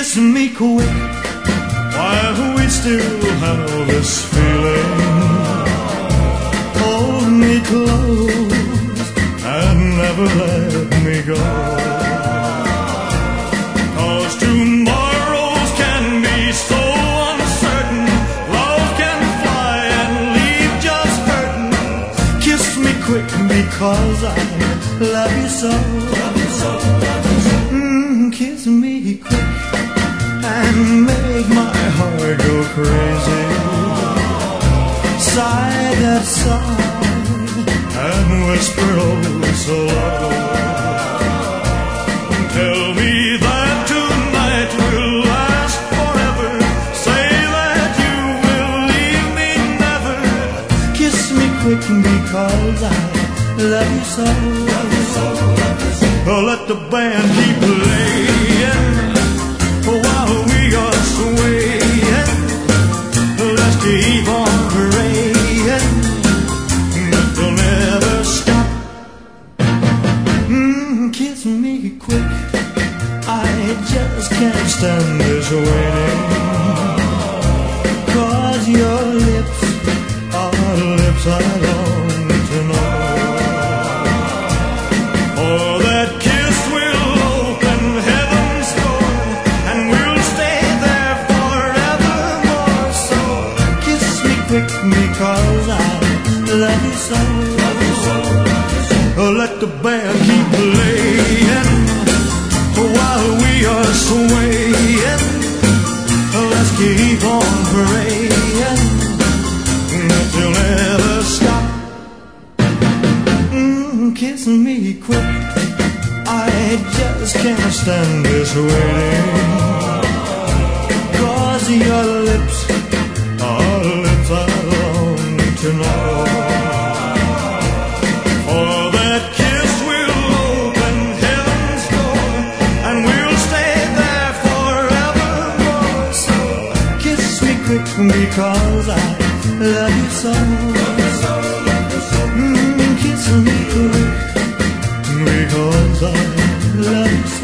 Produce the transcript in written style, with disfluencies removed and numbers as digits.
Kiss me quick while we still have this feeling. Hold me close and never let me go. 'Cause tomorrows can be so uncertain. Love can fly and leave just hurting. Kiss me quick because I love you so. Kiss me quick and make my heart go crazy. Sigh that sigh and whisper oh so low. Tell me that tonight will last forever. Say that you will leave me never. Kiss me quick because I love you so. Oh, let the band keep playing while we are swaying. Let's keep on praying that they'll never stop. Kiss me quick, I just can't stand this waiting. 'Cause your lips are lips I long to know. Oh, that kiss will open heaven's door, and we'll stay there forevermore. So kiss me quick because I love you so. Oh, let the band keep playing while we are swaying. Let's keep on praying that you'll never stop. Kiss me quick, I just can't stand this waiting. 'Cause your lips are lips I long to know. For that kiss will open heaven's door, and we'll stay there forevermore. So kiss me quick because I love you so. Kiss me quick because I love you so.